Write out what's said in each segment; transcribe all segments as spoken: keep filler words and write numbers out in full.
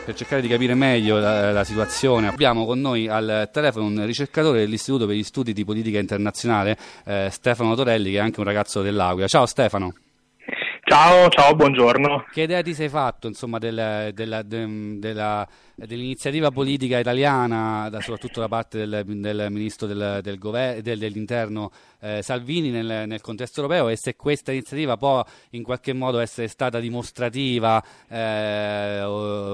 Per cercare di capire meglio la, la situazione abbiamo con noi al telefono un ricercatore dell'Istituto per gli Studi di Politica Internazionale, eh, Stefano Torelli, che è anche un ragazzo dell'Aquila. Ciao Stefano. Ciao, ciao, buongiorno. Che idea ti sei fatto insomma del, della, de, della, dell'iniziativa politica italiana, da, soprattutto da parte del, del ministro del, del governo, del, dell'interno eh, Salvini nel, nel contesto europeo, e se questa iniziativa può in qualche modo essere stata dimostrativa eh,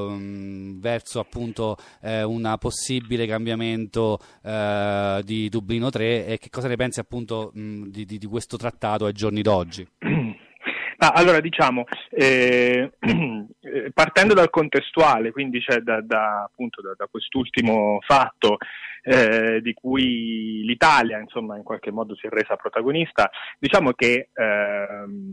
um, verso appunto eh, un possibile cambiamento eh, di Dublino tre, e che cosa ne pensi appunto mh, di, di, di questo trattato ai giorni d'oggi? Ah, allora diciamo, eh, partendo dal contestuale, quindi cioè da, da, appunto da, da quest'ultimo fatto eh, di cui l'Italia insomma in qualche modo si è resa protagonista, diciamo che eh,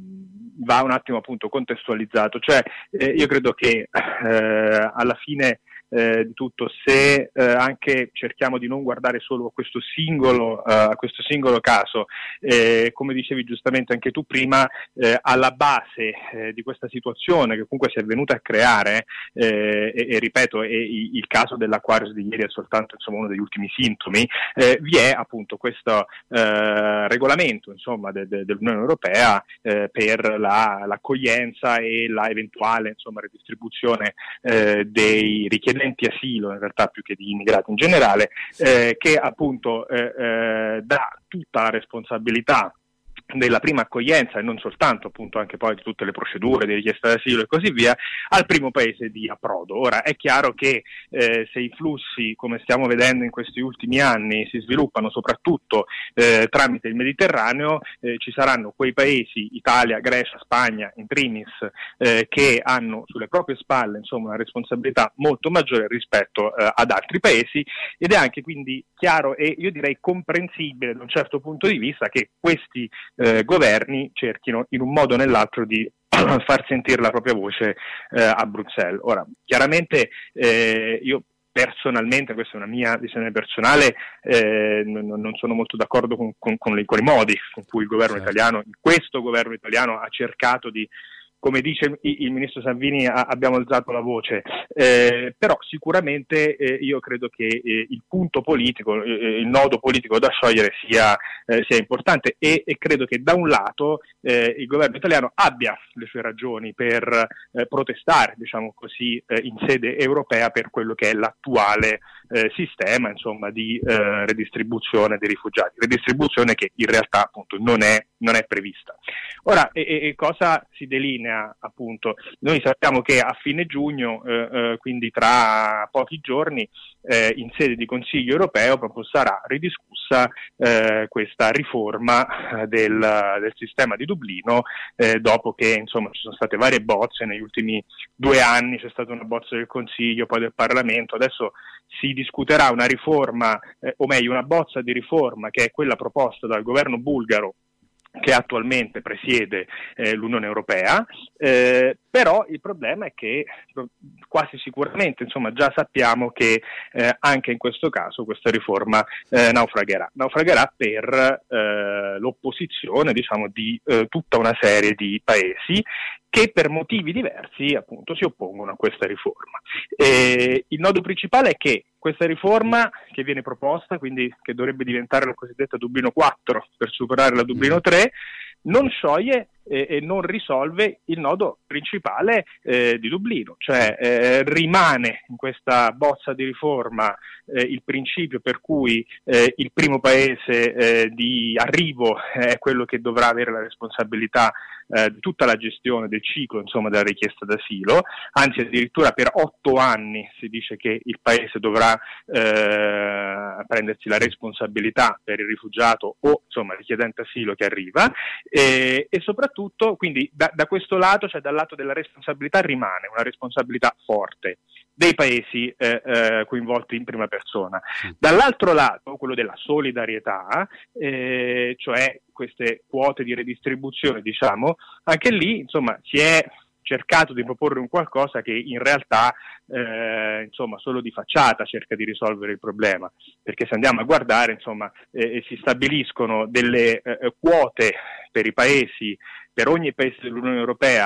va un attimo appunto contestualizzato, cioè eh, io credo che eh, alla fine Eh, di tutto, se eh, anche cerchiamo di non guardare solo a questo singolo, uh, a questo singolo caso, eh, come dicevi giustamente anche tu prima, eh, alla base eh, di questa situazione che comunque si è venuta a creare, eh, e, e ripeto, e, il, il caso dell'Aquarius di ieri è soltanto insomma uno degli ultimi sintomi, eh, vi è appunto questo eh, regolamento insomma de, de, dell'Unione Europea eh, per la, l'accoglienza e la eventuale insomma redistribuzione eh, dei richiedenti asilo, in realtà più che di immigrati in generale, eh, che appunto eh, eh, dà tutta la responsabilità della prima accoglienza e non soltanto appunto anche poi di tutte le procedure di richiesta d'asilo e così via al primo paese di approdo. Ora è chiaro che eh, se i flussi, come stiamo vedendo in questi ultimi anni, si sviluppano soprattutto eh, tramite il Mediterraneo, eh, ci saranno quei paesi, Italia, Grecia, Spagna in primis, eh, che hanno sulle proprie spalle insomma una responsabilità molto maggiore rispetto eh, ad altri paesi, ed è anche quindi chiaro e io direi comprensibile da un certo punto di vista che questi Eh, governi cerchino in un modo o nell'altro di far sentire la propria voce eh, a Bruxelles. Ora, chiaramente eh, io personalmente, questa è una mia visione personale, eh, non, non sono molto d'accordo con, con, con, le, con i modi con cui il governo certo. italiano, questo governo italiano ha cercato di, come dice il, il ministro Salvini, a, abbiamo alzato la voce, eh, però sicuramente eh, io credo che eh, il punto politico, eh, il nodo politico da sciogliere sia, eh, sia importante e, e credo che da un lato eh, il governo italiano abbia le sue ragioni per eh, protestare, diciamo così, eh, in sede europea per quello che è l'attuale eh, sistema insomma di eh, redistribuzione dei rifugiati, redistribuzione che in realtà appunto non è, non è prevista. Ora, e, e cosa si delinea appunto? Noi sappiamo che a fine giugno, eh, eh, quindi tra pochi giorni, eh, in sede di Consiglio europeo proprio sarà ridiscussa eh, questa riforma eh, del, del sistema di Dublino, eh, dopo che insomma ci sono state varie bozze negli ultimi due anni, c'è stata una bozza del Consiglio, poi del Parlamento, adesso si discuterà una riforma, eh, o meglio una bozza di riforma che è quella proposta dal governo bulgaro che attualmente presiede eh, l'Unione Europea, eh, però il problema è che quasi sicuramente insomma già sappiamo che eh, anche in questo caso questa riforma eh, naufragherà, naufragherà per eh, l'opposizione diciamo di eh, tutta una serie di paesi che per motivi diversi appunto si oppongono a questa riforma. E il nodo principale è che questa riforma che viene proposta, quindi che dovrebbe diventare la cosiddetta Dublino quattro per superare la Dublino tre, non scioglie e, e non risolve il nodo principale eh, di Dublino, cioè eh, rimane in questa bozza di riforma eh, il principio per cui eh, il primo paese eh, di arrivo è quello che dovrà avere la responsabilità eh, di tutta la gestione del ciclo insomma della richiesta d'asilo, anzi addirittura per otto anni si dice che il paese dovrà eh, prendersi la responsabilità per il rifugiato o insomma richiedente asilo che arriva, e, e soprattutto quindi da, da questo lato, cioè dal lato della responsabilità, rimane una responsabilità forte dei paesi eh, eh, coinvolti in prima persona. Dall'altro lato, quello della solidarietà, eh, cioè queste quote di redistribuzione, diciamo, anche lì insomma si è cercato di proporre un qualcosa che in realtà eh, insomma solo di facciata cerca di risolvere il problema, perché se andiamo a guardare insomma eh, si stabiliscono delle eh, quote per i paesi, per ogni paese dell'Unione Europea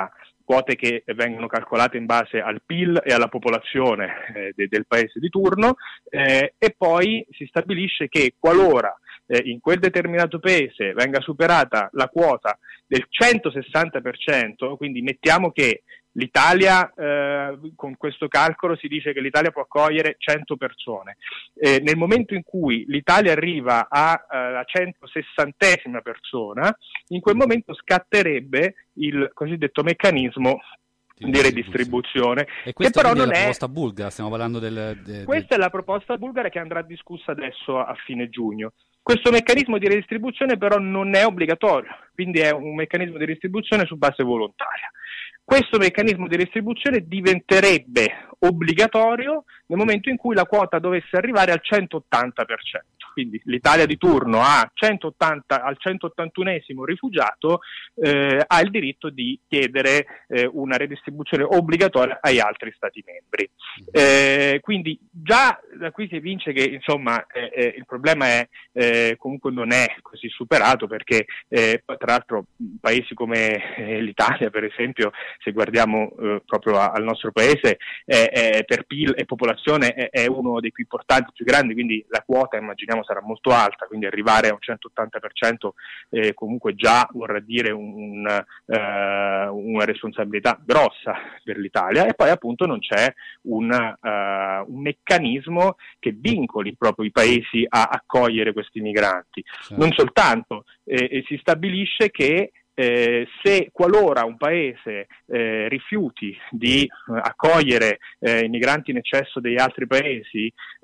quote che vengono calcolate in base al P I L e alla popolazione eh, de- del paese di turno, eh, e poi si stabilisce che qualora eh, in quel determinato paese venga superata la quota del centosessanta per cento, quindi mettiamo che l'Italia, eh, con questo calcolo si dice che l'Italia può accogliere cento persone. Eh, nel momento in cui l'Italia arriva alla centosessantesima persona, in quel momento scatterebbe il cosiddetto meccanismo di, di redistribuzione. E questa che però non non è la è proposta bulgara, stiamo parlando del... De, questa del... è la proposta bulgara che andrà discussa adesso a fine giugno. Questo meccanismo di redistribuzione però non è obbligatorio, quindi è un meccanismo di redistribuzione su base volontaria. Questo meccanismo di distribuzione diventerebbe obbligatorio nel momento in cui la quota dovesse arrivare al centottanta per cento. Quindi l'Italia di turno ha centottanta, al centottantunesimo rifugiato eh, ha il diritto di chiedere eh, una redistribuzione obbligatoria agli altri Stati membri. Eh, quindi già da qui si evince che insomma eh, eh, il problema è eh, comunque non è così superato, perché eh, tra l'altro paesi come eh, l'Italia, per esempio, se guardiamo eh, proprio a, al nostro paese, eh, eh, per P I L e popolazione è, è uno dei più importanti, più grandi, quindi la quota immaginiamo sarà molto alta, quindi arrivare a un centottanta per cento eh, comunque già vorrà dire un, un, eh, una responsabilità grossa per l'Italia, e poi appunto non c'è un, uh, un meccanismo che vincoli proprio i paesi a accogliere questi migranti. Sì. Non soltanto, eh, si stabilisce che Eh, se qualora un paese eh, rifiuti di eh, accogliere eh, i migranti in eccesso degli altri paesi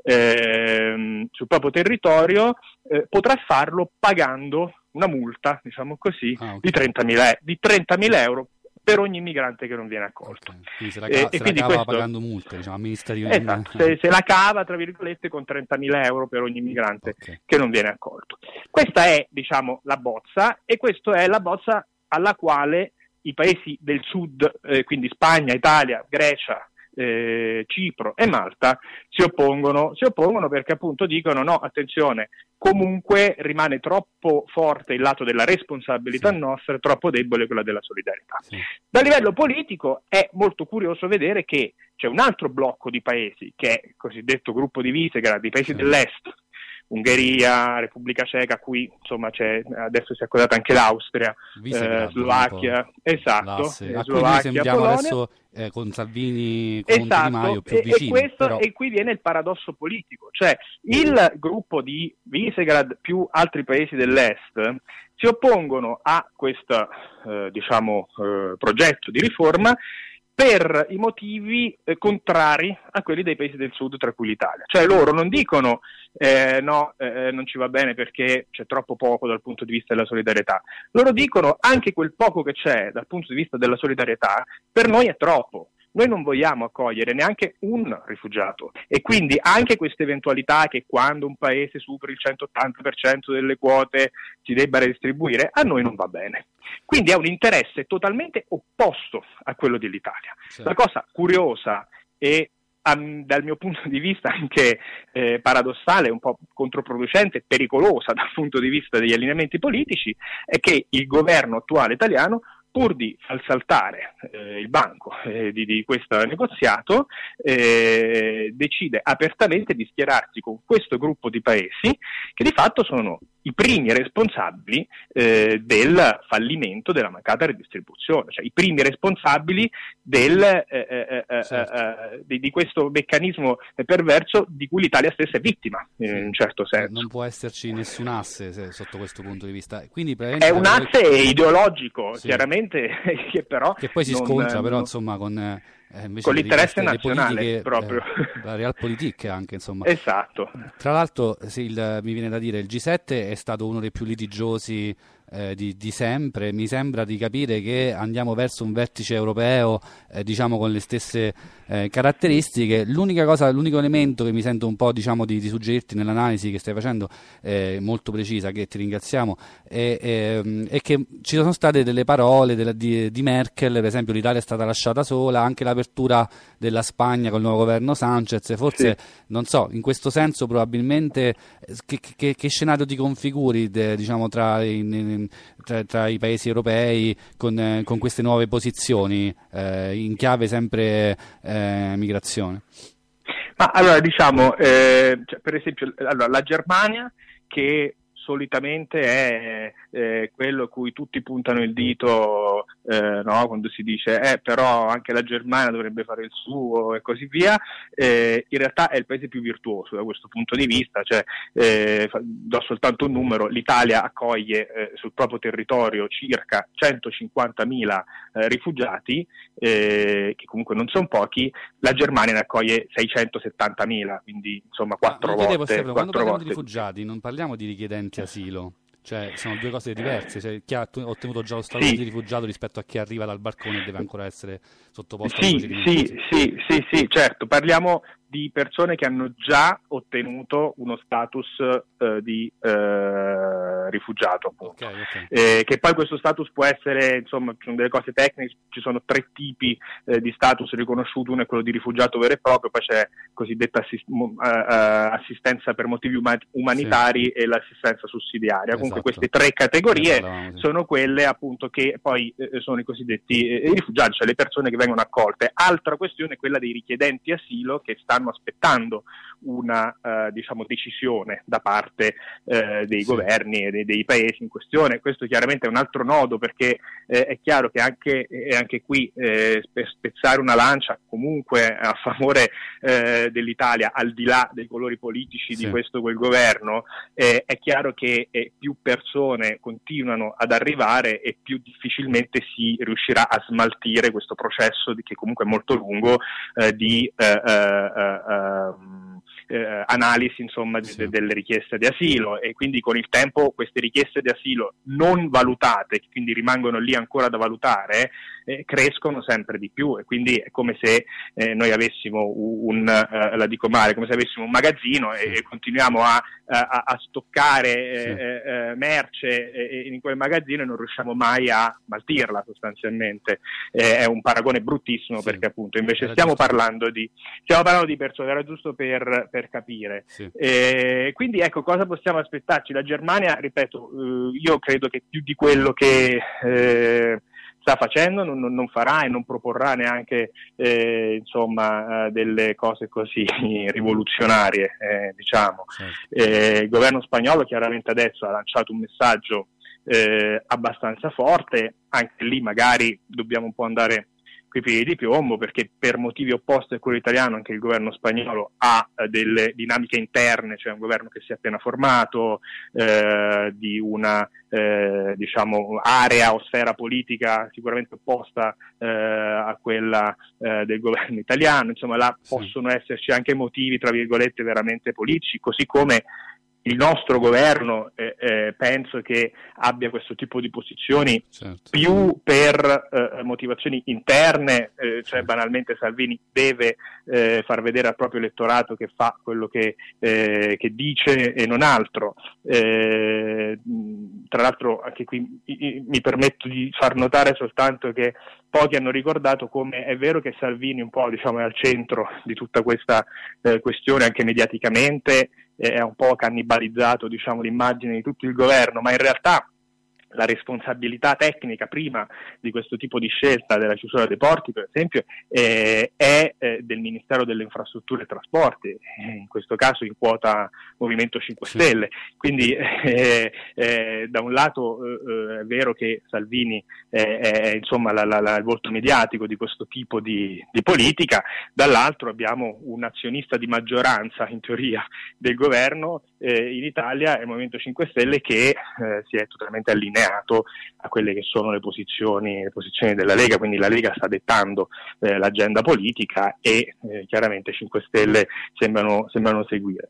eh, sul proprio territorio, eh, potrà farlo pagando una multa, diciamo così, ah, okay. di trentamila euro per ogni immigrante che non viene accolto. Okay. Quindi se la, ca- e, se e la cava questo, pagando multe, diciamo, amministrative. Esatto, se, se la cava, tra virgolette, con trentamila euro per ogni immigrante okay. che non viene accolto. Questa è, diciamo, la bozza, e questa è la bozza alla quale i paesi del sud, eh, quindi Spagna, Italia, Grecia, eh, Cipro e Malta, si oppongono, si oppongono perché appunto dicono no, attenzione, comunque rimane troppo forte il lato della responsabilità sì. nostra, troppo debole quella della solidarietà. Sì. Dal livello politico è molto curioso vedere che c'è un altro blocco di paesi, che è il cosiddetto gruppo di Visegrad, di paesi sì. dell'est, Ungheria, Repubblica Ceca, qui insomma c'è, adesso si è accodata anche l'Austria, eh, Slovacchia, esatto, eh, a cui noi sembriamo Polonia. Adesso eh, con Salvini, con esatto. Di Maio più e, vicini. E, questo, però... e qui viene il paradosso politico, cioè il gruppo di Visegrad più altri paesi dell'est si oppongono a questo eh, diciamo eh, progetto di riforma per i motivi eh, contrari a quelli dei paesi del sud, tra cui l'Italia. Cioè loro non dicono eh, no, eh, non ci va bene perché c'è troppo poco dal punto di vista della solidarietà. Loro dicono anche quel poco che c'è dal punto di vista della solidarietà per noi è troppo. Noi non vogliamo accogliere neanche un rifugiato, e quindi anche questa eventualità che quando un paese superi il centottanta per cento delle quote si debba redistribuire, a noi non va bene. Quindi è un interesse totalmente opposto a quello dell'Italia. Certo. La cosa curiosa e um, dal mio punto di vista anche eh, paradossale, un po' controproducente, pericolosa dal punto di vista degli allineamenti politici, è che il governo attuale italiano, pur di far saltare eh, il banco eh, di, di questo negoziato, eh, decide apertamente di schierarsi con questo gruppo di paesi che di fatto sono i primi responsabili eh, del fallimento della mancata redistribuzione, cioè i primi responsabili del, eh, eh, eh, certo. eh, di, di questo meccanismo perverso di cui l'Italia stessa è vittima, sì. in un certo senso. Non può esserci nessun asse se, sotto questo punto di vista. Quindi, è un asse voi... ideologico, sì. chiaramente, che però che poi si non, scontra però non... insomma con eh, invece con l'interesse le nazionale politiche, proprio eh, la realpolitik anche insomma. Esatto. Tra l'altro sì, il, mi viene da dire il G sette è stato uno dei più litigiosi eh, di, di sempre. Mi sembra di capire che andiamo verso un vertice europeo eh, diciamo con le stesse eh, caratteristiche. L'unica cosa, l'unico elemento che mi sento un po' diciamo di, di suggerirti nell'analisi che stai facendo eh, molto precisa, che ti ringraziamo, è, è, è che ci sono state delle parole della, di, di Merkel, per esempio l'Italia è stata lasciata sola, anche l'apertura della Spagna col nuovo governo Sanchez, forse sì. non so, in questo senso probabilmente che, che, che scenario ti configuri de, diciamo tra in, in, tra, tra i paesi europei con, eh, con queste nuove posizioni eh, in chiave sempre eh, migrazione? Ma allora diciamo, eh, cioè, per esempio, allora, la Germania, che solitamente è eh, quello a cui tutti puntano il dito, eh, no? Quando si dice eh, però anche la Germania dovrebbe fare il suo e così via, eh, in realtà è il paese più virtuoso da questo punto di vista, cioè, eh, do soltanto un numero: l'Italia accoglie eh, sul proprio territorio circa centocinquantamila eh, rifugiati, eh, che comunque non sono pochi. La Germania ne accoglie seicentosettantamila, quindi insomma quattro ah, volte. Chiedevo, Stefano, quando parliamo volte. di rifugiati non parliamo di richiedenti asilo, cioè sono due cose diverse, cioè, chi ha ottenuto già lo status sì. di rifugiato rispetto a chi arriva dal barcone e deve ancora essere sottoposto sì, a procedimenti. Sì, sì, sì, sì, certo, parliamo di persone che hanno già ottenuto uno status eh, di eh, rifugiato, appunto. Okay, okay. Eh, che poi questo status può essere, insomma, ci sono delle cose tecniche, ci sono tre tipi eh, di status riconosciuti: uno è quello di rifugiato vero e proprio, poi c'è cosiddetta assist- uh, assistenza per motivi uma- umanitari, sì, e l'assistenza sussidiaria. Esatto. Comunque queste tre categorie parlavamo, sì, sono quelle appunto che poi eh, sono i cosiddetti eh, i rifugiati, cioè le persone che vengono accolte. Altra questione è quella dei richiedenti asilo, che stanno aspettando una uh, diciamo decisione da parte uh, dei, sì, governi e dei, dei paesi in questione. Questo chiaramente è un altro nodo, perché eh, è chiaro che anche, eh, anche qui eh, per spezzare una lancia comunque a favore eh, dell'Italia, al di là dei colori politici, sì, di questo o quel governo, eh, è chiaro che eh, più persone continuano ad arrivare e più difficilmente si riuscirà a smaltire questo processo di, che comunque è molto lungo, eh, di eh, eh, eh, Eh, analisi, insomma, di, sì, delle richieste di asilo, e quindi con il tempo queste richieste di asilo non valutate, che quindi rimangono lì ancora da valutare, eh, crescono sempre di più, e quindi è come se eh, noi avessimo un, uh, la dico male, come se avessimo un magazzino, sì, e, e continuiamo a, a, a stoccare sì, eh, eh, merce eh, in quel magazzino e non riusciamo mai a smaltirla sostanzialmente. Eh, è un paragone bruttissimo, sì, perché appunto invece stiamo giusto. parlando di stiamo parlando di persone, era giusto per per capire. Sì. Eh, quindi ecco, cosa possiamo aspettarci? La Germania, ripeto, eh, io credo che più di quello che eh, sta facendo non, non farà e non proporrà neanche eh, insomma eh, delle cose così rivoluzionarie, eh, diciamo. Certo. Eh, il governo spagnolo chiaramente adesso ha lanciato un messaggio eh, abbastanza forte, anche lì magari dobbiamo un po' andare coi piedi di piombo, perché per motivi opposti a quello italiano anche il governo spagnolo ha eh, delle dinamiche interne, cioè un governo che si è appena formato, eh, di una eh, diciamo area o sfera politica sicuramente opposta eh, a quella eh, del governo italiano, insomma là sì, possono esserci anche motivi tra virgolette veramente politici, così come il nostro governo eh, eh, penso che abbia questo tipo di posizioni, certo, più per eh, motivazioni interne, eh, cioè banalmente Salvini deve eh, far vedere al proprio elettorato che fa quello che, eh, che dice e non altro. Eh, tra l'altro anche qui mi permetto di far notare soltanto che pochi hanno ricordato come è vero che Salvini un po' diciamo è al centro di tutta questa eh, questione anche mediaticamente, è un po' cannibalizzato diciamo l'immagine di tutto il governo, ma in realtà la responsabilità tecnica prima di questo tipo di scelta della chiusura dei porti, per esempio, eh, è eh, del Ministero delle Infrastrutture e Trasporti, eh, in questo caso in quota Movimento cinque Stelle. Quindi eh, eh, da un lato eh, è vero che Salvini eh, è insomma la, la, la, il volto mediatico di questo tipo di, di politica, dall'altro abbiamo un azionista di maggioranza in teoria del governo eh, in Italia, è il Movimento cinque Stelle, che eh, si è totalmente allineato a quelle che sono le posizioni, le posizioni della Lega, quindi la Lega sta dettando eh, l'agenda politica e eh, chiaramente cinque Stelle sembrano, sembrano seguire.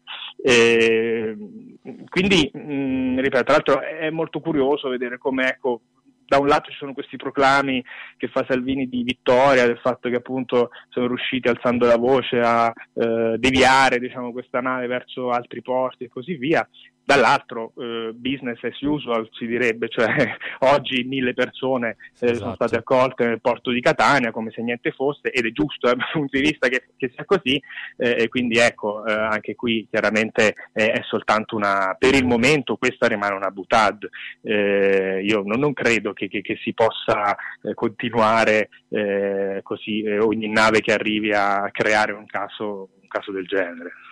E, quindi, mh, ripeto, tra l'altro è molto curioso vedere come, ecco, da un lato ci sono questi proclami che fa Salvini di vittoria, del fatto che appunto sono riusciti, alzando la voce, a eh, deviare diciamo questa nave verso altri porti e così via, dall'altro eh, business as usual si direbbe, cioè oggi mille persone eh, esatto. sono state accolte nel porto di Catania come se niente fosse, ed è giusto eh, dal punto di vista che, che sia così, eh, e quindi ecco eh, anche qui chiaramente eh, è soltanto una, per il momento questa rimane una boutade, eh, io non, non credo che, che, che si possa eh, continuare eh, così eh, ogni nave che arrivi a creare un caso, un caso del genere.